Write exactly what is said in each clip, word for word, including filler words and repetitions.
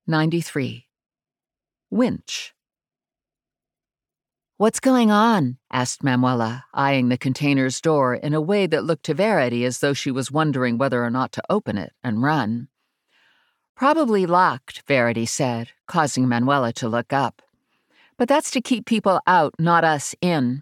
ninety-three. Winch. "What's going on?" asked Manuela, eyeing the container's door in a way that looked to Verity as though she was wondering whether or not to open it and run. "Probably locked," Verity said, causing Manuela to look up. "But that's to keep people out, not us in."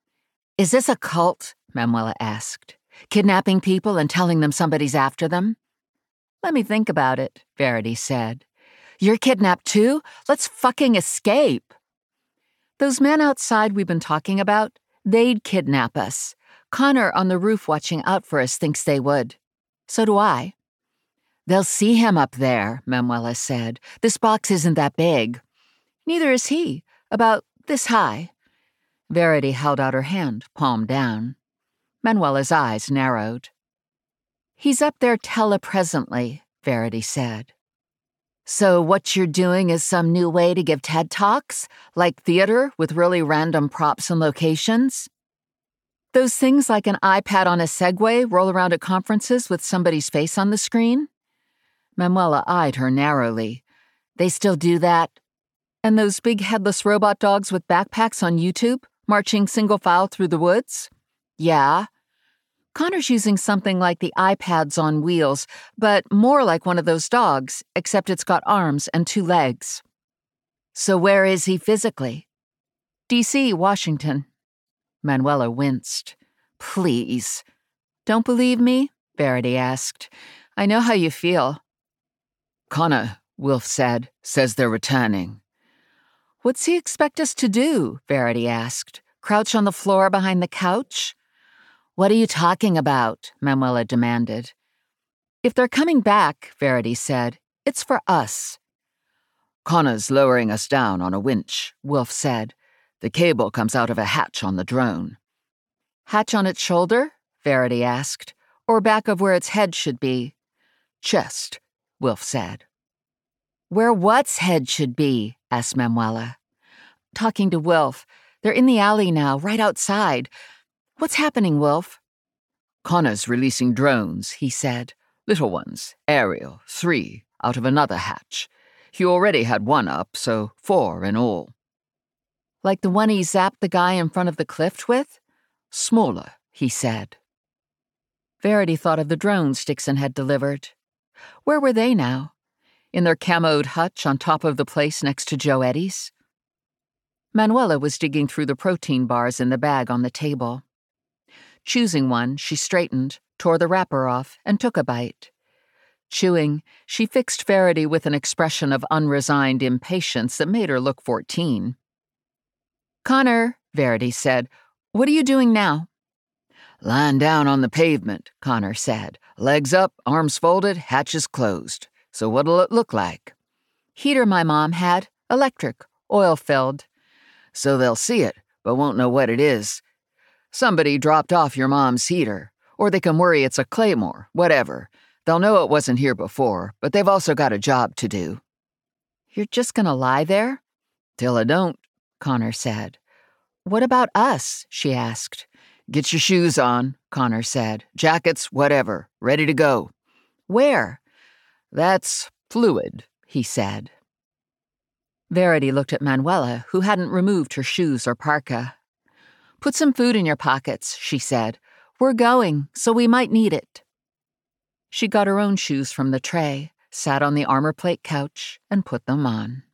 "Is this a cult?" Manuela asked. "Kidnapping people and telling them somebody's after them?" "Let me think about it," Verity said. "You're kidnapped too? Let's fucking escape." "Those men outside we've been talking about, they'd kidnap us. Connor on the roof watching out for us thinks they would. So do I." "They'll see him up there," Manuela said. "This box isn't that big." "Neither is he. About this high." Verity held out her hand, palm down. Manuela's eyes narrowed. "He's up there telepresently," Verity said. "So what you're doing is some new way to give TED Talks? Like theater with really random props and locations?" "Those things like an iPad on a Segway roll around at conferences with somebody's face on the screen?" Manuela eyed her narrowly. "They still do that? And those big headless robot dogs with backpacks on YouTube, marching single file through the woods?" "Yeah." "Connor's using something like the iPads on wheels, but more like one of those dogs, except it's got arms and two legs." "So where is he physically?" D C, Washington." Manuela winced. "Please." "Don't believe me?" Verity asked. "I know how you feel." "Connor," Wilf said, "says they're returning." "What's he expect us to do?" Verity asked. "Crouch on the floor behind the couch?" "What are you talking about?" Manuela demanded. "If they're coming back," Verity said, "it's for us." "Connor's lowering us down on a winch," Wilf said. "The cable comes out of a hatch on the drone." "Hatch on its shoulder?" Verity asked. "Or back of where its head should be?" "Chest," Wilf said. "Where what's head should be?" asked Manuela. "Talking to Wilf. They're in the alley now, right outside. What's happening, Wilf?" "Connor's releasing drones," he said. "Little ones, aerial, three, out of another hatch. He already had one up, so four in all." "Like the one he zapped the guy in front of the cliff with?" "Smaller," he said. Verity thought of the drones Dixon had delivered. Where were they now? In their camoed hutch on top of the place next to Joe Eddie's? Manuela was digging through the protein bars in the bag on the table. Choosing one, she straightened, tore the wrapper off, and took a bite. Chewing, she fixed Verity with an expression of unresigned impatience that made her look fourteen. "Connor," Verity said, "what are you doing now?" "Lying down on the pavement," Connor said. "Legs up, arms folded, hatches closed. So what'll it look like?" "Heater my mom had. Electric. Oil-filled." "So they'll see it, but won't know what it is. Somebody dropped off your mom's heater. Or they can worry it's a Claymore, whatever. They'll know it wasn't here before, but they've also got a job to do." "You're just gonna lie there?" "Till I don't," Connor said. "What about us?" she asked. "Get your shoes on," Connor said. "Jackets, whatever. Ready to go." "Where?" "That's fluid," he said. Verity looked at Manuela, who hadn't removed her shoes or parka. "Put some food in your pockets," she said. "We're going, so we might need it." She got her own shoes from the tray, sat on the armor plate couch, and put them on.